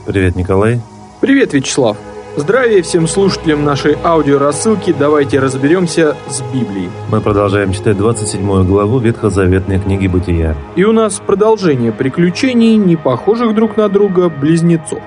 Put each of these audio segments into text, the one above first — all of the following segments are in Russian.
Привет, Николай. Привет, Вячеслав. Здравия всем слушателям нашей аудиорассылки. Давайте разберемся с Библией. Мы продолжаем читать 27 главу Ветхозаветной книги Бытия. И у нас продолжение приключений, не похожих друг на друга, близнецов.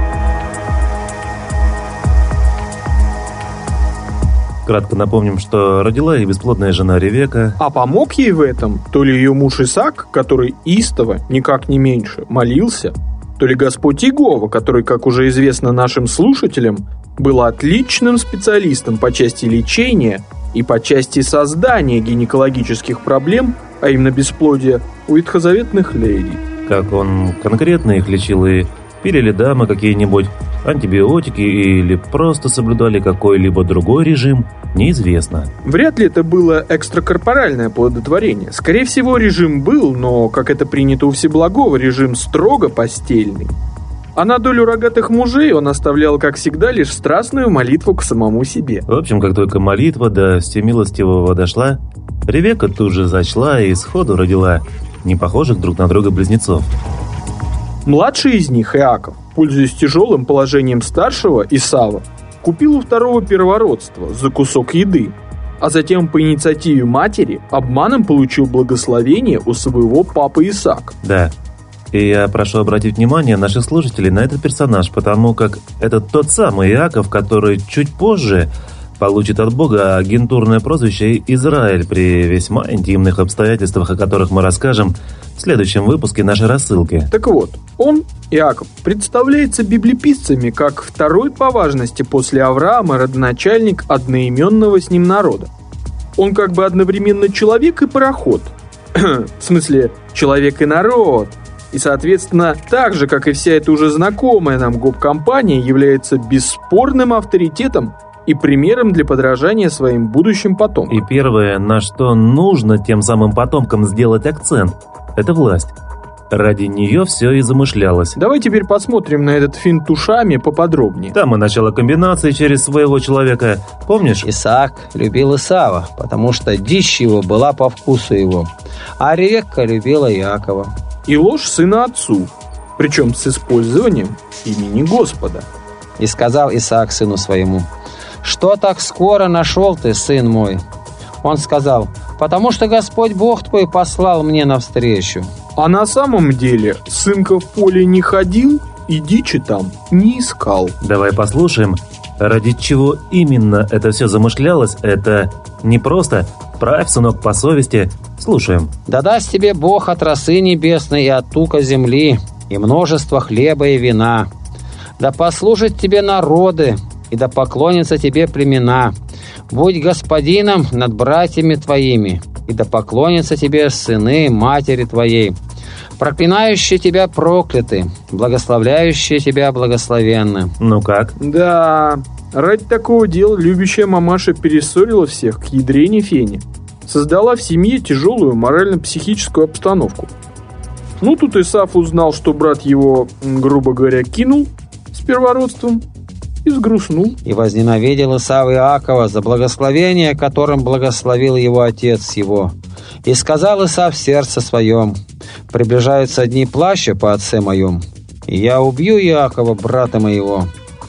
Кратко напомним, что родила и бесплодная жена Ревека. А помог ей в этом то ли ее муж Исаак, который истово, никак не меньше, молился, то ли Господь Иегова, который, как уже известно нашим слушателям, был отличным специалистом по части лечения и по части создания гинекологических проблем, а именно бесплодия, у ветхозаветных леди. Как он конкретно их лечил, и пили ли дамы какие-нибудь антибиотики или просто соблюдали какой-либо другой режим, неизвестно. Вряд ли это было экстракорпоральное оплодотворение. Скорее всего, режим был, но, как это принято у Всеблагого, режим строго постельный. А на долю рогатых мужей он оставлял, как всегда, лишь страстную молитву к самому себе. В общем, как только молитва до всемилостивого дошла, Ревека тут же зачла и сходу родила не похожих друг на друга близнецов. Младший из них, Иаков, пользуясь тяжелым положением старшего, Исава, купил у второго первородства за кусок еды, а затем по инициативе матери обманом получил благословение у своего папы Исаака. Да, и я прошу обратить внимание наших слушателей на этот персонаж, потому как это тот самый Иаков, который чуть позже получит от Бога агентурное прозвище Израиль при весьма интимных обстоятельствах, о которых мы расскажем в следующем выпуске нашей рассылки. Так вот, он, Иаков, представляется библеписцами как второй по важности после Авраама родоначальник одноименного с ним народа. Он как бы одновременно человек и пароход. В смысле, человек и народ. И, соответственно, так же, как и вся эта уже знакомая нам гоп-компания, является бесспорным авторитетом и примером для подражания своим будущим потомкам. И первое, на что нужно тем самым потомкам сделать акцент, это власть. Ради нее все и замышлялось. Давай теперь посмотрим на этот финт ушами поподробнее. Там и начало комбинации через своего человека. Помнишь? Исаак любил Исава, потому что дичь его была по вкусу его, а Ревекка любила Иакова. И ложь сына отцу, причем с использованием имени Господа. И сказал Исаак сыну своему: «Что так скоро нашел ты, сын мой?» Он сказал: «Потому что Господь Бог твой послал мне навстречу». А на самом деле сынка в поле не ходил и дичи там не искал. Давай послушаем, ради чего именно это все замышлялось. Это не просто «правь, сынок, по совести». Слушаем. «Да даст тебе Бог от росы небесной и от тука земли, и множество хлеба и вина. Да послужат тебе народы, и да поклонятся тебе племена. Будь господином над братьями твоими, и да поклонятся тебе сыны матери твоей. Проклинающие тебя прокляты, благословляющие тебя благословенны». Ну как? Да, ради такого дела любящая мамаша перессорила всех к ядрене фене. Создала в семье тяжелую морально-психическую обстановку. Ну, тут Исав узнал, что брат его, грубо говоря, кинул с первородством и сгрустнул. «И возненавидел Исав Иакова за благословение, которым благословил его отец его. И сказал Исав в сердце своем: приближаются дни плача по отце моем, и я убью Иакова, брата моего».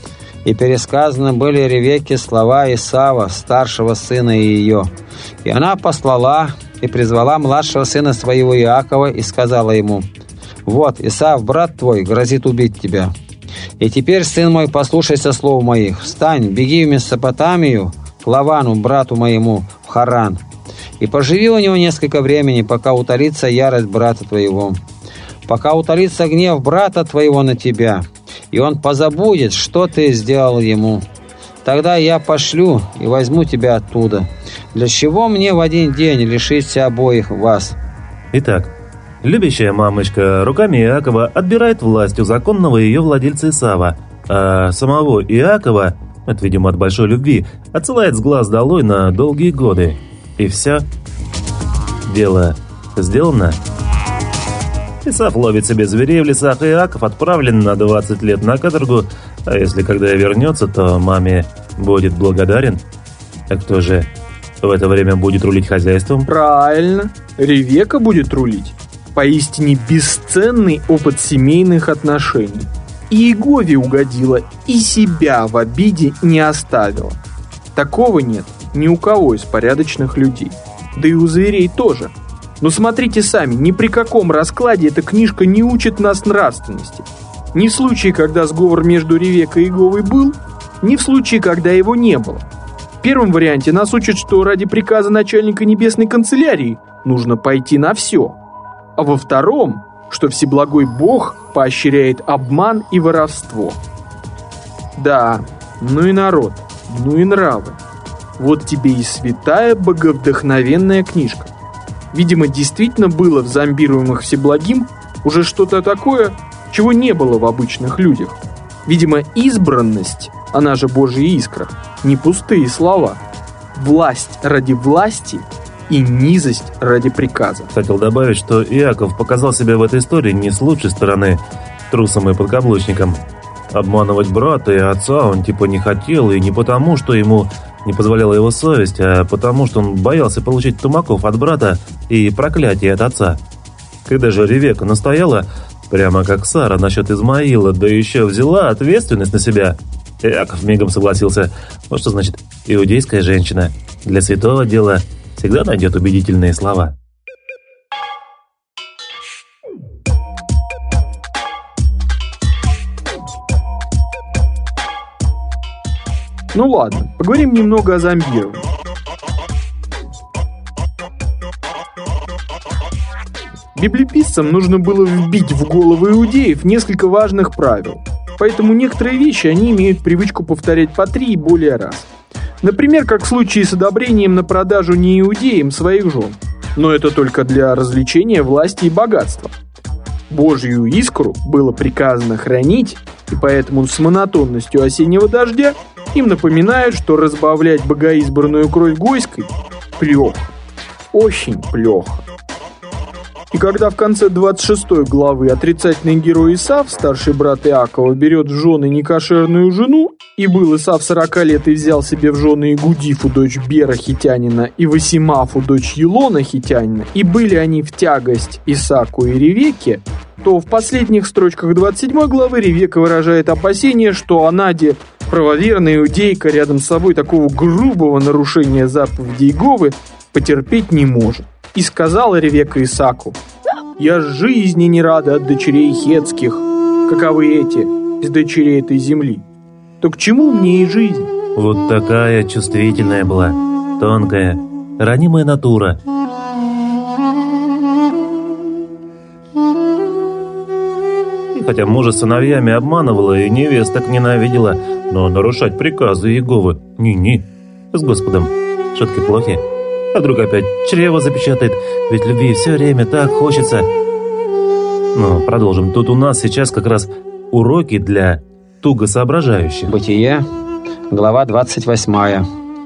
И пересказаны были Ревекке слова Исава, старшего сына ее. И она послала и призвала младшего сына своего Иакова и сказала ему: «Вот, Исав, брат твой, грозит убить тебя. И теперь, сын мой, послушайся слов моих. Встань, беги в Месопотамию, к Лавану, брату моему, в Харан, и поживи у него несколько времени, пока утолится ярость брата твоего, пока утолится гнев брата твоего на тебя, и он позабудет, что ты сделал ему. Тогда я пошлю и возьму тебя оттуда. Для чего мне в один день лишить обоих вас?» Итак, любящая мамочка руками Иакова отбирает власть у законного ее владельца Исава, а самого Иакова, это, видимо, от большой любви, отсылает с глаз долой на долгие годы. И все. Дело сделано. Исав ловит себе зверей в лесах, и Иаков отправлен на 20 лет на каторгу, а если когда вернется, то маме будет благодарен. А кто же в это время будет рулить хозяйством? Правильно, Ревека будет рулить. Поистине бесценный опыт семейных отношений. И Иегове угодила, и себя в обиде не оставила. Такого нет ни у кого из порядочных людей. Да и у зверей тоже. Но смотрите сами, ни при каком раскладе эта книжка не учит нас нравственности. Ни в случае, когда сговор между Ревеккой и Иеговой был, ни в случае, когда его не было. В первом варианте нас учат, что ради приказа начальника небесной канцелярии нужно пойти на все. А во втором, что всеблагой Бог поощряет обман и воровство. Да, ну и народ, ну и нравы. Вот тебе и святая боговдохновенная книжка. Видимо, действительно было в зомбируемых Всеблагим уже что-то такое, чего не было в обычных людях. Видимо, избранность, она же Божья искра, не пустые слова. Власть ради власти и низость ради приказа. Хотел добавить, что Иаков показал себя в этой истории не с лучшей стороны, трусом и подкаблучником. Обманывать брата и отца он типа не хотел, и не потому, что ему не позволяла его совесть, а потому, что он боялся получить тумаков от брата и проклятие от отца. Когда же Ревекка настояла, прямо как Сара насчет Измаила, да еще взяла ответственность на себя, Иаков мигом согласился. Вот что значит иудейская женщина. Для святого дела всегда найдет убедительные слова. Ну ладно, поговорим немного о зомбировании. Библейписцам нужно было вбить в головы иудеев несколько важных правил, поэтому некоторые вещи они имеют привычку повторять по 3 и более раз. Например, как в случае с одобрением на продажу неиудеям своих жен, но это только для развлечения власти и богатства. Божью искру было приказано хранить, и поэтому с монотонностью осеннего дождя им напоминают, что разбавлять богоизбранную кровь гойской плохо, очень плохо. И когда в конце 26 главы отрицательный герой Исав, старший брат Иакова, берет в жены некошерную жену, и был Исав 40 лет и взял себе в жены Игудифу, дочь Бера хитянина, и Васимафу, дочь Елона хитянина, и были они в тягость Исаку и Ревекке, то в последних строчках 27 главы Ревекка выражает опасение, что Анаде, правоверная иудейка, рядом с собой такого грубого нарушения заповедей Иеговы потерпеть не может. И сказала Ревекка Исааку: «Я жизни не рада от дочерей хетских, каковы эти, из дочерей этой земли. То к чему мне и жизнь?» Вот такая чувствительная была, тонкая, ранимая натура. И хотя мужа с сыновьями обманывала и невесток ненавидела, но нарушать приказы Иеговы ни-ни. С Господом шутки плохи. А вдруг опять чрево запечатает, ведь любви все время так хочется. Ну, продолжим. Тут у нас сейчас как раз уроки для туго соображающих. Бытие, глава 28.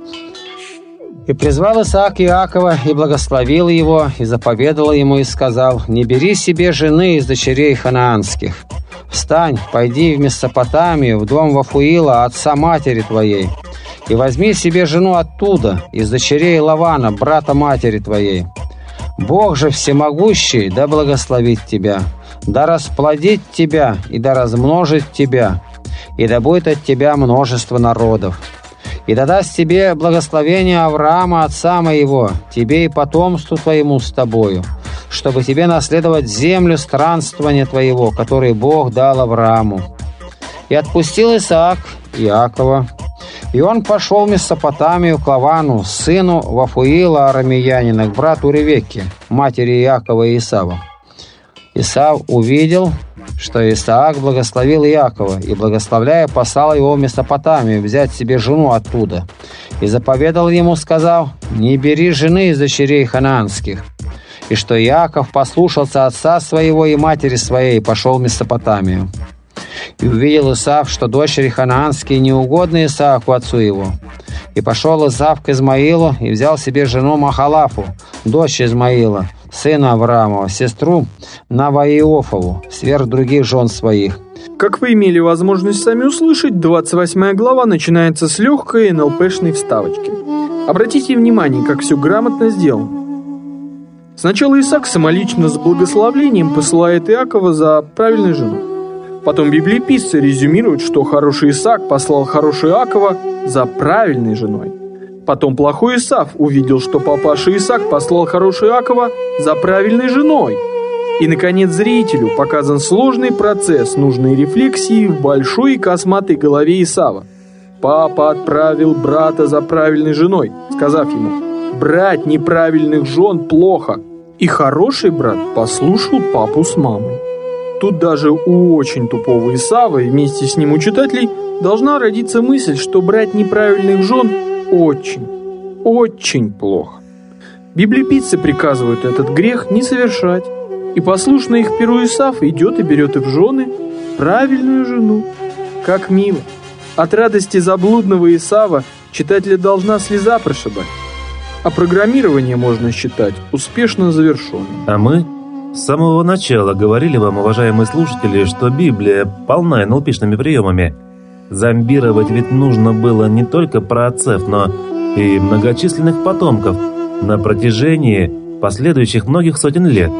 «И призвал Исаак Иакова, и благословил его, и заповедал ему, и сказал: не бери себе жены из дочерей ханаанских. Встань, пойди в Месопотамию, в дом Вафуила, отца матери твоей, и возьми себе жену оттуда, из дочерей Лавана, брата матери твоей. Бог же всемогущий да благословит тебя, да расплодит тебя и да размножит тебя, и да будет от тебя множество народов. И да даст тебе благословение Авраама, отца моего, тебе и потомству твоему с тобою, чтобы тебе наследовать землю странствования твоего, который Бог дал Аврааму. И отпустил Исаак Иакова, и он пошел в Месопотамию к Лавану, сыну Вафуила арамеянина, к брату Ревекке, матери Иакова и Исава. Исав увидел, что Исаак благословил Иакова, и, благословляя, послал его в Месопотамию взять себе жену оттуда. И заповедал ему, сказав: не бери жены из дочерей ханаанских. И что Иаков послушался отца своего и матери своей, и пошел в Месопотамию. И увидел Исав, что дочери ханаанские неугодны Исааку отцу его. И пошел Исав к Измаилу, и взял себе жену Махалафу, дочь Измаила, сына Авраамова, сестру Наваиофову, сверх других жен своих. Как вы имели возможность сами услышать, 28 глава начинается с легкой НЛПшной вставочки. Обратите внимание, как все грамотно сделано. Сначала Исаак самолично с благословлением посылает Иакова за правильной женой. Потом библиописцы резюмируют, что хороший Исаак послал хорошего Иакова за правильной женой. Потом плохой Исав увидел, что папаша Исаак послал хорошего Иакова за правильной женой. И, наконец, зрителю показан сложный процесс нужной рефлексии в большой и косматой голове Исава. Папа отправил брата за правильной женой, сказав ему: «Брать неправильных жен плохо». И хороший брат послушал папу с мамой. Тут даже у очень тупого Исава и вместе с ним у читателей должна родиться мысль, что брать неправильных жен очень, очень плохо. Библиописцы приказывают этот грех не совершать, и послушный их перу Исав идет и берет и в жены правильную жену. Как мило! От радости заблудного Исава читателя должна слеза прошибать. А программирование можно считать успешно завершенным. А мы с самого начала говорили вам, уважаемые слушатели, что Библия полна НЛПшными приемами. Зомбировать ведь нужно было не только праотцев, но и многочисленных потомков на протяжении последующих многих сотен лет.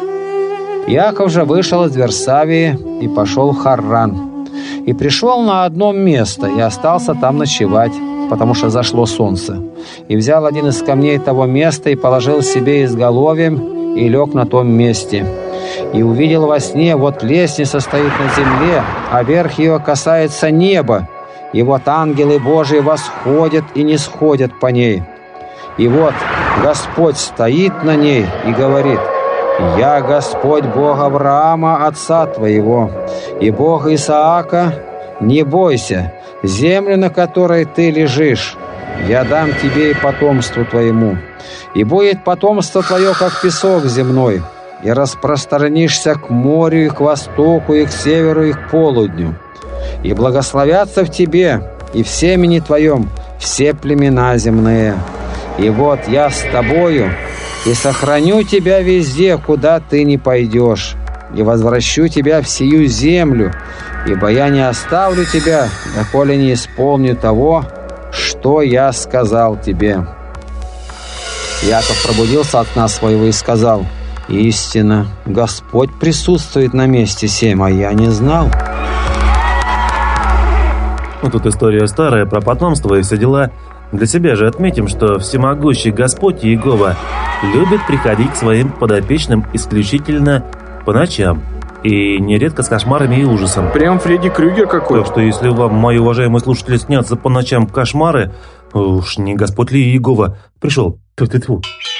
Иаков же вышел из Версавии и пошел в Харран. И пришел на одно место, и остался там ночевать, потому что зашло солнце. И взял один из камней того места, и положил себе изголовьем, и лег на том месте. И увидел во сне, вот лестница стоит на земле, а верх ее касается неба. И вот ангелы Божии восходят и не сходят по ней. И вот Господь стоит на ней и говорит: «Я Господь Бог Авраама, отца твоего, и Бог Исаака, не бойся, землю, на которой ты лежишь, я дам тебе и потомству твоему, и будет потомство твое, как песок земной, и распространишься к морю, и к востоку, и к северу, и к полудню, и благословятся в тебе и в семени твоем все племена земные. И вот я с тобою, и сохраню тебя везде, куда ты не пойдешь, и возвращу тебя в сию землю, ибо я не оставлю тебя, доколе не исполню того, что я сказал тебе». Иаков пробудился от сна своего и сказал: «Истинно, Господь присутствует на месте сем, а я не знал». Ну, тут история старая про потомство и все дела. Для себя же отметим, что всемогущий Господь Иегова любит приходить к своим подопечным исключительно по ночам, и нередко с кошмарами и ужасом. Прям Фредди Крюгер какой-то. Так что если вам, мои уважаемые слушатели, снятся по ночам кошмары, уж не Господь ли Иегова пришел? Тьфу-тьфу.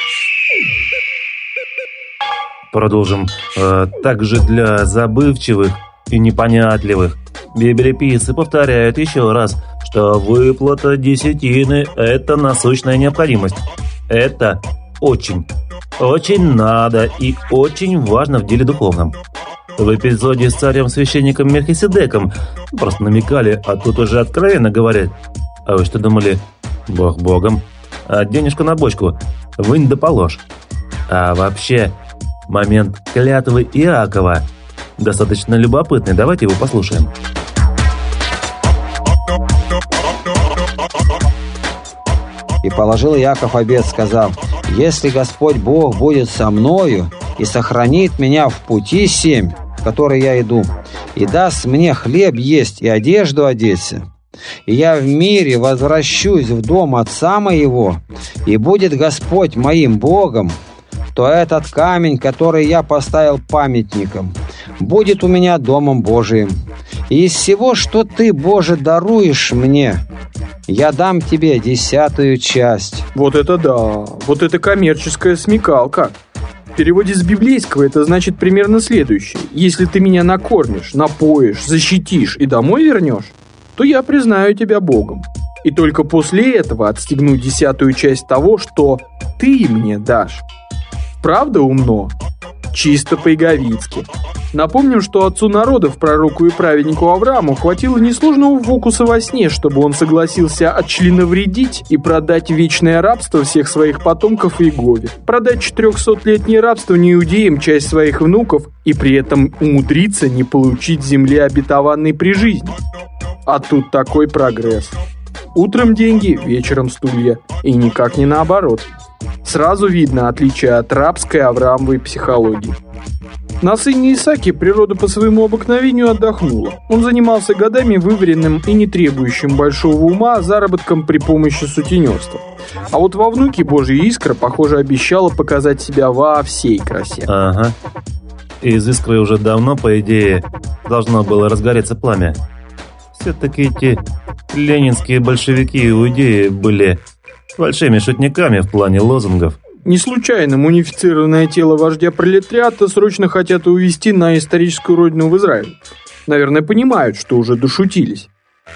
Продолжим. Также для забывчивых и непонятливых библиописцы повторяют еще раз, что выплата десятины – это насущная необходимость. Это очень, очень надо и очень важно в деле духовном. В эпизоде с царем-священником Мелхиседеком просто намекали, а тут уже откровенно говорят: а вы что думали? Бог богом, а денежку на бочку вынь да положь. А вообще, момент клятвы Иакова достаточно любопытный, давайте его послушаем. И положил Иаков обет, сказав: «Если Господь Бог будет со мною и сохранит меня в пути семь, в который я иду, и даст мне хлеб есть и одежду одеться, и я в мире возвращусь в дом отца моего, и будет Господь моим Богом, то этот камень, который я поставил памятником, будет у меня домом Божиим. И из всего, что ты, Боже, даруешь мне, я дам тебе 10-ю часть». Вот это да, вот это коммерческая смекалка. В переводе с библейского это значит примерно следующее: если ты меня накормишь, напоишь, защитишь и домой вернешь, то я признаю тебя Богом. И только после этого отстегну 10-ю часть того, что ты мне дашь. Правда умно? Чисто по-иговицки. Напомним, что отцу народов, пророку и праведнику Аврааму, хватило несложного фокуса во сне, чтобы он согласился отчленовредить и продать вечное рабство всех своих потомков Иегове, продать 400-летнее рабство неиудеям часть своих внуков и при этом умудриться не получить земли обетованной при жизни. А тут такой прогресс. Утром деньги, вечером стулья. И никак не наоборот. Сразу видно отличие от рабской Авраамовой психологии. На сыне Исааке природа по своему обыкновению отдохнула. Он занимался годами выверенным и не требующим большого ума заработком при помощи сутенерства. А вот во внуке Божья искра, похоже, обещала показать себя во всей красе. Ага. Из искры уже давно, по идее, должно было разгореться пламя. Все-таки эти ленинские большевики и иудеи были большими шутниками в плане лозунгов. Не случайно мумифицированное тело вождя пролетариата срочно хотят увезти на историческую родину в Израиль. Наверное, понимают, что уже дошутились.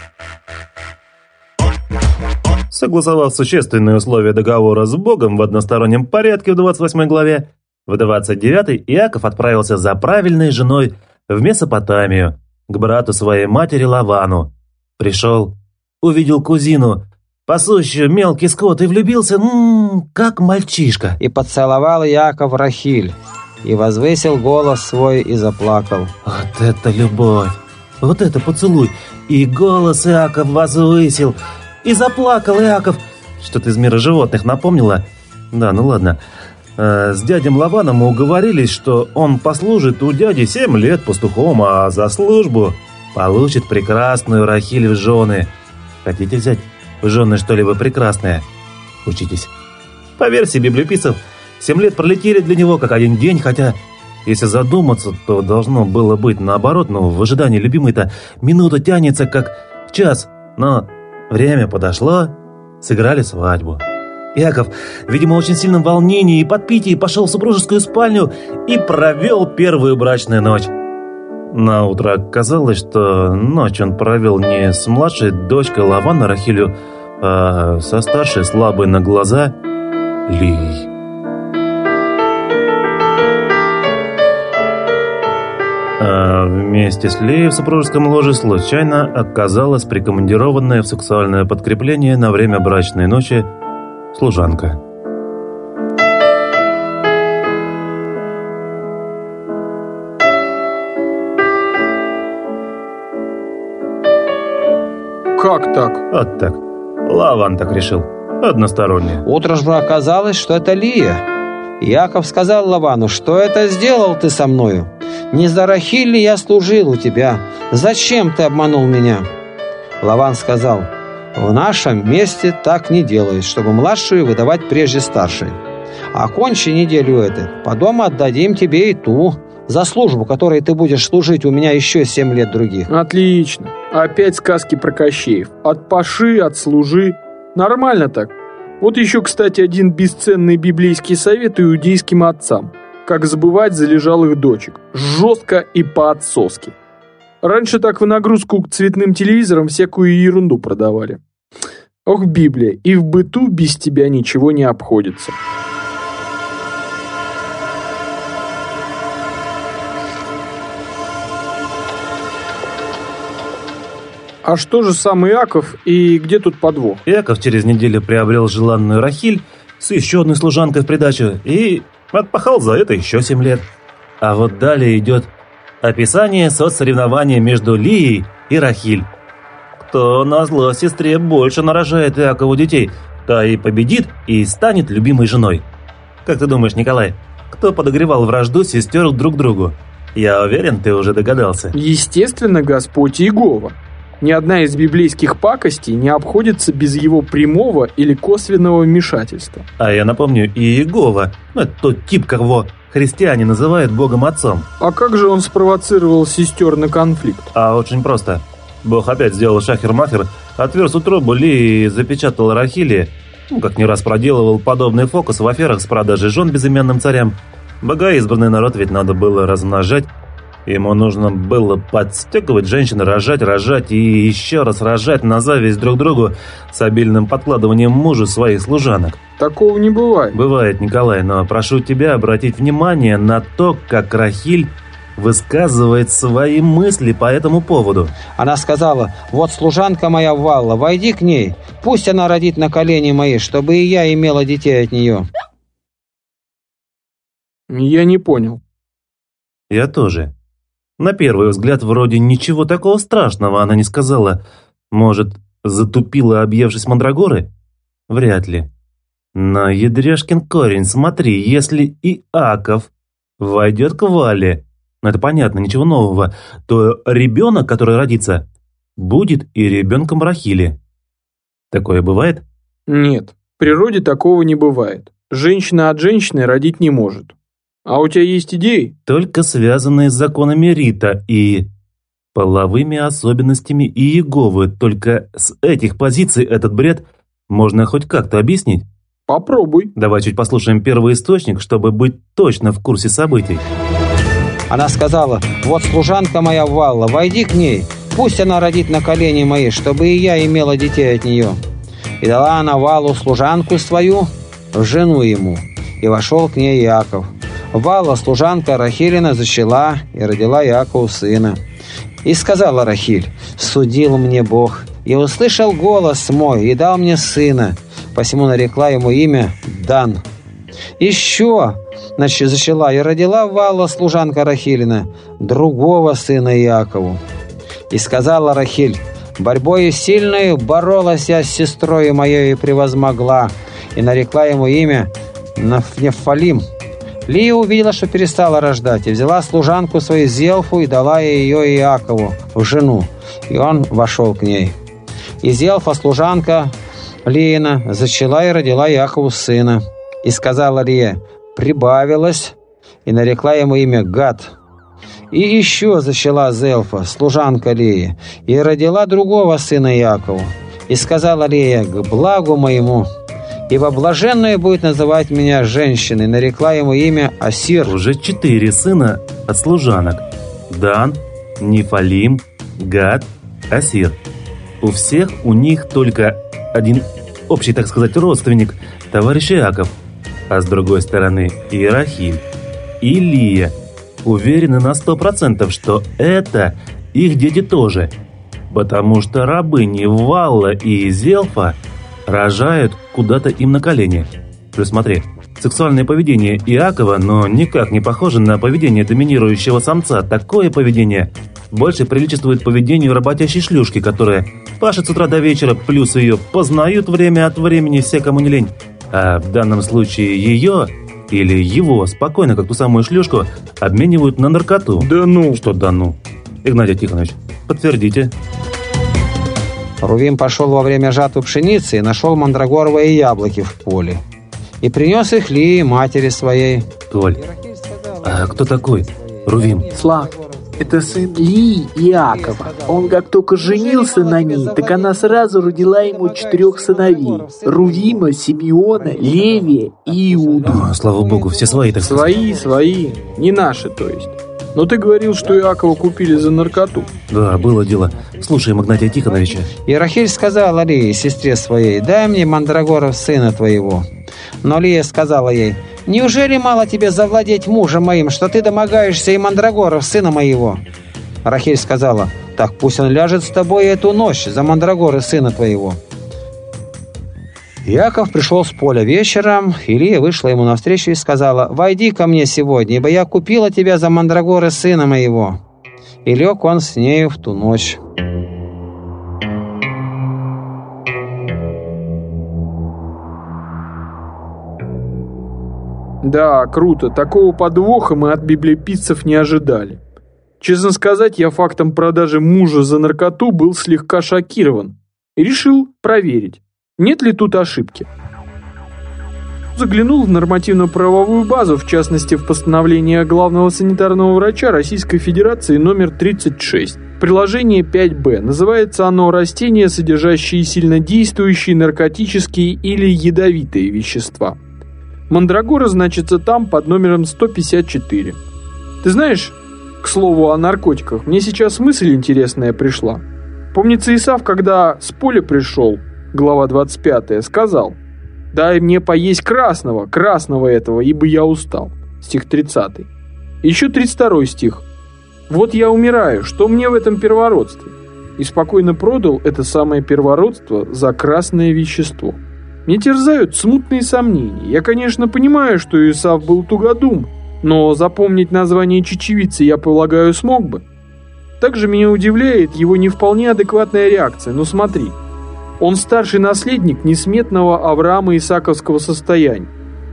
Согласовав существенные условия договора с Богом в одностороннем порядке в 28 главе, в 29 Иаков отправился за правильной женой в Месопотамию, к брату своей матери Лавану. Пришел, увидел кузину, пасущую мелкий скот, и влюбился, как мальчишка. И поцеловал Иаков Рахиль, и возвысил голос свой, и заплакал. Вот это любовь! Вот это поцелуй! И голос Иаков возвысил, и заплакал Иаков. Что-то из мира животных напомнило? Да, ну ладно. С дядем Лаваном мы уговорились, что он послужит у дяди 7 лет пастухом, а за службу получит прекрасную Рахиль в жены. Хотите взять в жены что-либо прекрасное? Учитесь. По версии библиописцев, 7 лет пролетели для него как один день, хотя, если задуматься, то должно было быть наоборот, но в ожидании любимой-то минута тянется как час, но время подошло, сыграли свадьбу. Иаков, видимо, в очень сильном волнении и подпитии пошел в супружескую спальню и провел первую брачную ночь. Наутро оказалось, что ночь он провел не с младшей дочкой Лавана Рахилью, а со старшей, слабой на глаза, Лией. А вместе с Леей в супружеском ложе случайно оказалась прикомандированная в сексуальное подкрепление на время брачной ночи служанка. Как так? Вот так. Лаван так решил. Односторонне. Утро же оказалось, что это Лия. Иаков сказал Лавану: что это сделал ты со мною? Не за Рахиль ли я служил у тебя? Зачем ты обманул меня? Лаван сказал: в нашем месте так не делают, чтобы младшую выдавать прежде старшей. Окончи неделю эту, потом отдадим тебе и ту, за службу, которой ты будешь служить у меня еще 7 лет других. Отлично. Опять сказки про Кощеев. От паши, от служи. Нормально так. Вот еще, кстати, один бесценный библейский совет иудейским отцам. Как забывать залежалых дочек. Жестко и по-отцовски. Раньше так в нагрузку к цветным телевизорам всякую ерунду продавали. Ох, Библия, и в быту без тебя ничего не обходится. А что же сам Иаков и где тут подвох? Иаков через неделю приобрел желанную Рахиль с еще одной служанкой в придачу и отпахал за это еще 7 лет. А вот далее идет описание соцсоревнования между Лией и Рахиль. Кто назло сестре больше нарожает Иакову детей, та и победит, и станет любимой женой. Как ты думаешь, Николай, кто подогревал вражду сестер друг к другу? Я уверен, ты уже догадался. Естественно, Господь Иегова. Ни одна из библейских пакостей не обходится без его прямого или косвенного вмешательства. А я напомню, и Иегова, это тот тип, кого христиане называют Богом Отцом. А как же он спровоцировал сестер на конфликт? А очень просто. Бог опять сделал шахер-махер, отверз утробу Лии и запечатал Рахили, как не раз проделывал подобный фокус в аферах с продажей жен безымянным царям. Богоизбранный народ ведь надо было размножать. Ему нужно было подстегивать женщин рожать и еще раз рожать на зависть друг другу с обильным подкладыванием мужу своих служанок. Такого не бывает. Бывает, Николай, но прошу тебя обратить внимание на то, как Рахиль высказывает свои мысли по этому поводу. Она сказала: вот служанка моя Валла, войди к ней, пусть она родит на колени мои, чтобы и я имела детей от нее. Я не понял. Я тоже. На первый взгляд, вроде ничего такого страшного она не сказала. Может, затупила, объевшись мандрагоры? Вряд ли. Но, ядрёшкин корень, смотри, если Иаков войдет к Вале но это понятно, ничего нового, то ребенок, который родится, будет и ребенком Рахили. Такое бывает? Нет, в природе такого не бывает. Женщина от женщины родить не может. А у тебя есть идеи? Только связанные с законами Рита и половыми особенностями Иеговы. Только с этих позиций этот бред можно хоть как-то объяснить? Попробуй. Давай чуть послушаем первый источник, чтобы быть точно в курсе событий. Она сказала: «Вот служанка моя Валла, войди к ней, пусть она родит на колени мои, чтобы и я имела детей от нее». И дала она Валлу служанку свою в жену ему, и вошел к ней Иаков. Валла, служанка Рахилина, зачала и родила Иакову сына. И сказала Рахиль: «Судил мне Бог, и услышал голос мой, и дал мне сына, посему нарекла ему имя Дан. Еще, зачала и родила Валла, служанка Рахилина, другого сына Иакову. И сказала Рахиль: борьбою сильною боролась я с сестрой моей и превозмогла, и нарекла ему имя Нефалим. Лия увидела, что перестала рождать, и взяла служанку свою Зелфу и дала ее Иакову в жену, и он вошел к ней. И Зелфа, служанка Лиина, зачала и родила Иакову сына. И сказала Лия: прибавилась, и нарекла ему имя Гад. И еще зачала Зелфа, служанка Лии, и родила другого сына Иакову. И сказала Лия: к благу моему, ибо блаженная будет называть меня женщиной, нарекла ему имя Асир. Уже 4 сына от служанок. Дан, Нефалим, Гад, Асир. У всех у них только один общий, так сказать, родственник, товарищ Иаков. А с другой стороны и Рахиль, и Лия уверены на 100%, что это их дети тоже. Потому что рабыни Валла и Зелфа рожают куда-то им на колени. Плюс смотри, сексуальное поведение Иакова, но никак не похоже на поведение доминирующего самца. Такое поведение больше приличествует поведению работящей шлюшки, которая пашет с утра до вечера, плюс ее познают время от времени все, кому не лень. А в данном случае ее или его спокойно, как ту самую шлюшку, обменивают на наркоту. Да ну! Что да ну? Игнатий Тихонович, подтвердите. Рувим пошел во время жатвы пшеницы и нашел мандрагоровые яблоки в поле. И принес их Лии, матери своей. Толь, а кто такой Рувим? Слав, это сын Лии Иакова. Он как только женился на ней, так она сразу родила ему 4 сыновей. Рувима, Симеона, Левия и Иуду. Слава богу, все свои, так сказать. Свои. Не наши, то есть. Но ты говорил, что Иакова купили за наркоту. Да, было дело. Слушаем Игнатия Тихоновича. И Рахиль сказала Лии, сестре своей: дай мне мандрагоров сына твоего. Но Лия сказала ей: неужели мало тебе завладеть мужем моим, что ты домогаешься и мандрагоров сына моего? Рахиль сказала: так пусть он ляжет с тобой эту ночь за мандрагоры сына твоего. Иаков пришел с поля вечером, и Лия вышла ему навстречу и сказала: войди ко мне сегодня, ибо я купила тебя за мандрагоры сына моего. И лег он с нею в ту ночь. Да, круто. Такого подвоха мы от библиописцев не ожидали. Честно сказать, я фактом продажи мужа за наркоту был слегка шокирован. И решил проверить, нет ли тут ошибки. Заглянул в нормативно-правовую базу, в частности в постановление главного санитарного врача Российской Федерации номер 36. Приложение 5Б. Называется оно «Растения, содержащие сильнодействующие наркотические или ядовитые вещества». Мандрагора значится там под номером 154. Ты знаешь, к слову о наркотиках, мне сейчас мысль интересная пришла. Помнится, Исав, когда с поля пришел, глава 25, сказал: «Дай мне поесть красного этого, ибо я устал». Стих 30. Еще 32 стих. «Вот я умираю, что мне в этом первородстве?» И спокойно продал это самое первородство за красное вещество. Мне терзают смутные сомнения. Я, конечно, понимаю, что Исав был тугодум, но запомнить название чечевицы, я полагаю, смог бы. Также меня удивляет его не вполне адекватная реакция. Ну смотри, он старший наследник несметного Авраама Исааковского состояния.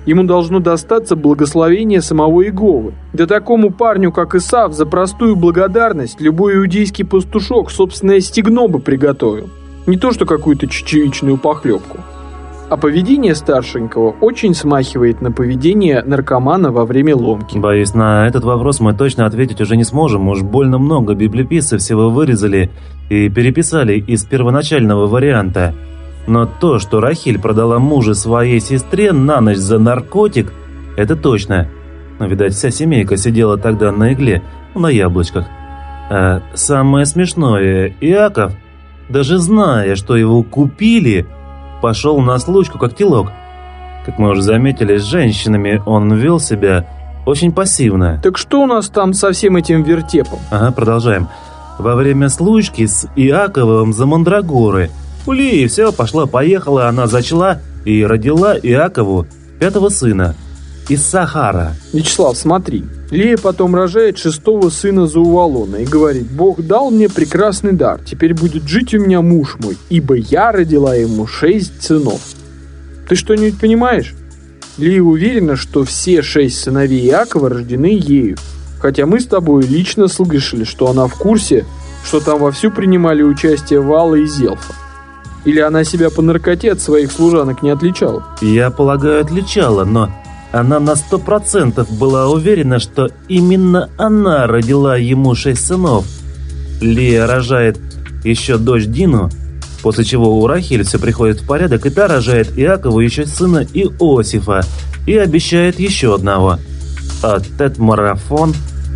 ему должно достаться благословение самого Иеговы. Да такому парню, как Исав, за простую благодарность любой иудейский пастушок собственное стегно бы приготовил. Не то что какую-то чечевичную похлебку. А поведение старшенького очень смахивает на поведение наркомана во время ломки. Боюсь, на этот вопрос мы точно ответить уже не сможем. Уж больно много библиописцев всего вырезали и переписали из первоначального варианта. Но то, что Рахиль продала мужа своей сестре на ночь за наркотик, это точно. Но, видать, вся семейка сидела тогда на игле, на яблочках. А самое смешное, Иаков, даже зная, что его купили, пошел на случку как телок. Как мы уже заметили, с женщинами он вел себя очень пассивно. Так что у нас там со всем этим вертепом? Ага, продолжаем. Во время случки с Иаковом за Мандрагоры у Лии все пошло-поехало, она зачала и родила Иакову 5-го сына, Иссахара. Вячеслав, смотри. Лея потом рожает 6-го сына Заувалона и говорит: «Бог дал мне прекрасный дар, теперь будет жить у меня муж мой, ибо я родила ему 6 сынов». Ты что-нибудь понимаешь? Лея уверена, что все 6 сыновей Иакова рождены ею, хотя мы с тобой лично слышали, что она в курсе, что там вовсю принимали участие Вала и Зелфа. Или она себя по наркоте от своих служанок не отличала? Я полагаю, отличала, но она на 100% была уверена, что именно она родила ему 6 сынов. Лия рожает еще дочь Дину, после чего у Рахиль все приходит в порядок, и та рожает Иакову еще сына Иосифа и обещает еще одного. А этот марафон...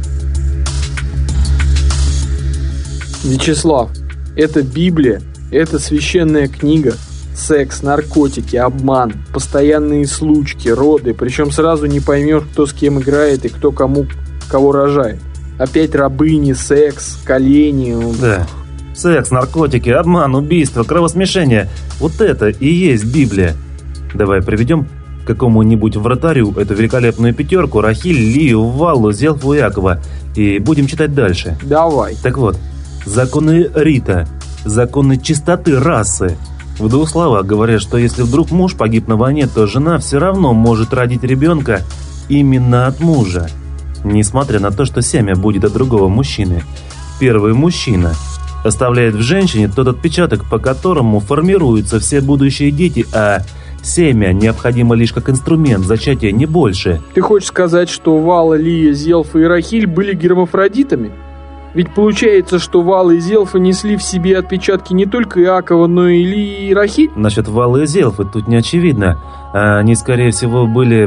Вячеслав, это Библия, это священная книга. Секс, наркотики, обман, постоянные случки, роды, причем сразу не поймешь, кто с кем играет и кто кого рожает. Опять рабыни, секс, колени. Да, секс, наркотики, обман, убийство, кровосмешение. Вот это и есть Библия. Давай приведем к какому-нибудь вратарю эту великолепную пятерку: Рахиль, Лию, Валлу, Зелфу, Иакова, и будем читать дальше. Давай. Так вот, законы Рита, законы чистоты расы. В 2 словах говорят, что если вдруг муж погиб на войне, то жена все равно может родить ребенка именно от мужа, несмотря на то, что семя будет от другого мужчины. Первый мужчина оставляет в женщине тот отпечаток, по которому формируются все будущие дети, а семя необходимо лишь как инструмент зачатия, не больше. Ты хочешь сказать, что Вала, Лия, Зелфа и Рахиль были гермафродитами? Ведь получается, что Вала и Зелфа несли в себе отпечатки не только Иакова, но и Лии и Рахиль? Насчет Валы и Зелфы тут не очевидно. Они, скорее всего, были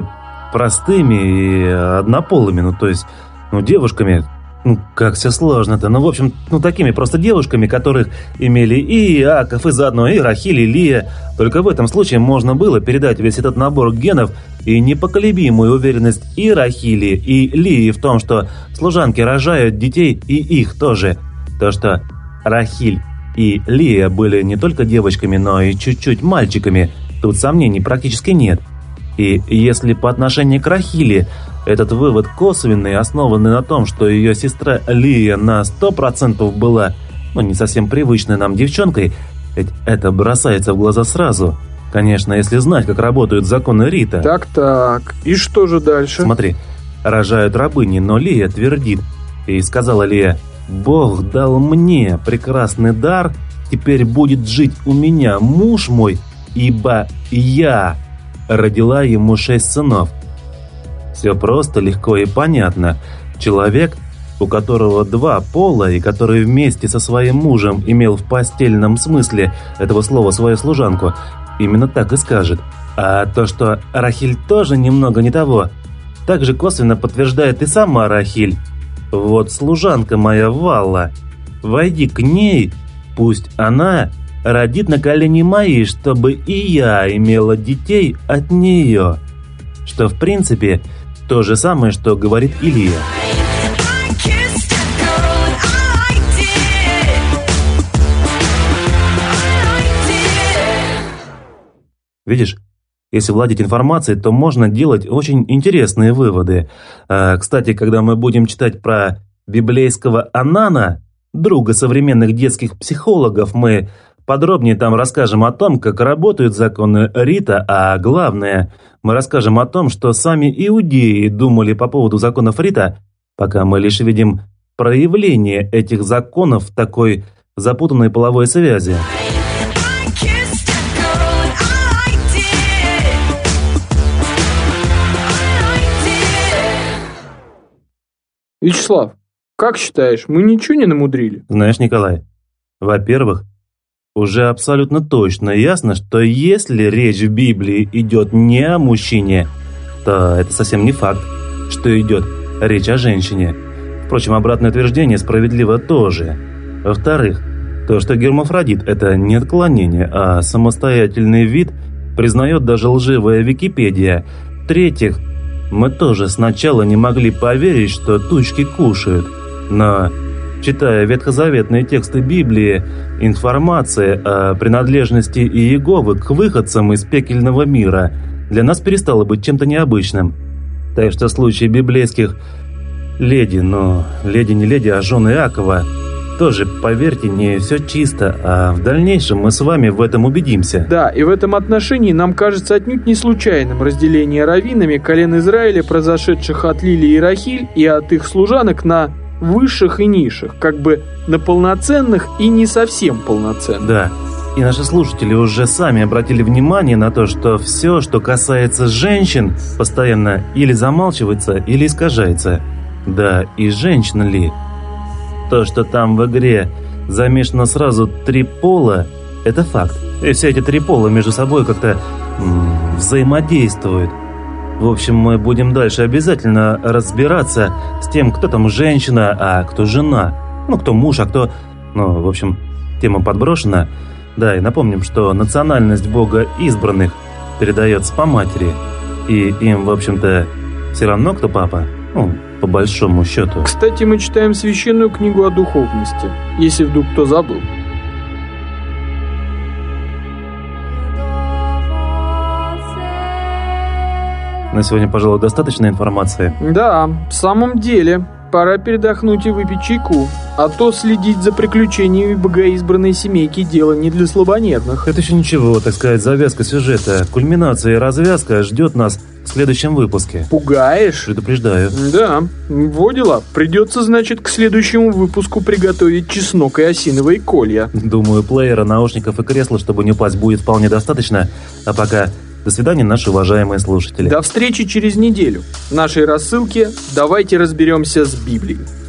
простыми и однополыми, то есть девушками. Как все сложно-то. В общем, такими просто девушками, которых имели и Иаков, и заодно и Рахиль, и Лия. Только в этом случае можно было передать весь этот набор генов и непоколебимую уверенность и Рахили, и Лии в том, что служанки рожают детей, и их тоже. То, что Рахиль и Лия были не только девочками, но и чуть-чуть мальчиками, тут сомнений практически нет. И если по отношению к Рахили этот вывод косвенный, основанный на том, что ее сестра Лия на 100% была, не совсем привычной нам девчонкой, ведь это бросается в глаза сразу. Конечно, если знать, как работают законы Рита. Так, и что же дальше? Смотри, рожают рабыни, но Лия твердит. И сказала Лия: «Бог дал мне прекрасный дар, теперь будет жить у меня муж мой, ибо я родила ему 6 сынов». Все просто, легко и понятно. Человек, у которого 2 пола и который вместе со своим мужем имел в постельном смысле этого слова свою служанку, именно так и скажет. А то, что Рахиль тоже немного не того, также косвенно подтверждает и сама Рахиль. Вот служанка моя Валла, войди к ней, пусть она родит на колени мои, чтобы и я имела детей от нее. Что в принципе то же самое, что говорит Илия. Видишь, если владеть информацией, то можно делать очень интересные выводы. Кстати, когда мы будем читать про библейского Анана, друга современных детских психологов, мы подробнее там расскажем о том, как работают законы Рита, а главное, мы расскажем о том, что сами иудеи думали по поводу законов Рита, пока мы лишь видим проявление этих законов в такой запутанной половой связи. Вячеслав, как считаешь, мы ничего не намудрили? Знаешь, Николай, во-первых, уже абсолютно точно ясно, что если речь в Библии идет не о мужчине, то это совсем не факт, что идет речь о женщине. Впрочем, обратное утверждение справедливо тоже. Во-вторых, то, что гермафродит – это не отклонение, а самостоятельный вид, признает даже лживая Википедия. В-третьих, мы тоже сначала не могли поверить, что тучки кушают, но, читая ветхозаветные тексты Библии, информация о принадлежности Иеговы к выходцам из пекельного мира для нас перестала быть чем-то необычным. Так что случай библейских леди, леди не леди, а жены Иакова, тоже, поверьте, не все чисто, а в дальнейшем мы с вами в этом убедимся. Да, и в этом отношении нам кажется отнюдь не случайным разделение раввинами колен Израиля, произошедших от Лилии и Рахиль, и от их служанок на высших и низших, как бы на полноценных и не совсем полноценных. Да, и наши слушатели уже сами обратили внимание на то, что все, что касается женщин, постоянно или замалчивается, или искажается. Да, и женщина ли? То, что там в игре замешано сразу 3 пола, это факт. И все эти 3 пола между собой как-то взаимодействуют. В общем, мы будем дальше обязательно разбираться с тем, кто там женщина, а кто жена. Кто муж, а кто... в общем, тема подброшена. Да, и напомним, что национальность Бога избранных передается по матери. И им, в общем-то, все равно, кто папа. По большому счету. Кстати, мы читаем священную книгу о духовности, если вдруг кто забыл. На сегодня, пожалуй, достаточно информации. Да, в самом деле, пора передохнуть и выпить чайку. А то следить за приключениями богоизбранной семейки дело не для слабонервных. Это еще ничего, так сказать, завязка сюжета. Кульминация и развязка ждет нас в следующем выпуске. Пугаешь? Предупреждаю. Да, во дела. Придется, значит, к следующему выпуску приготовить чеснок и осиновые колья. Думаю, плеера, наушников и кресла, чтобы не упасть, будет вполне достаточно. А пока... До свидания, наши уважаемые слушатели. До встречи через неделю. В нашей рассылке «Давайте разберемся с Библией».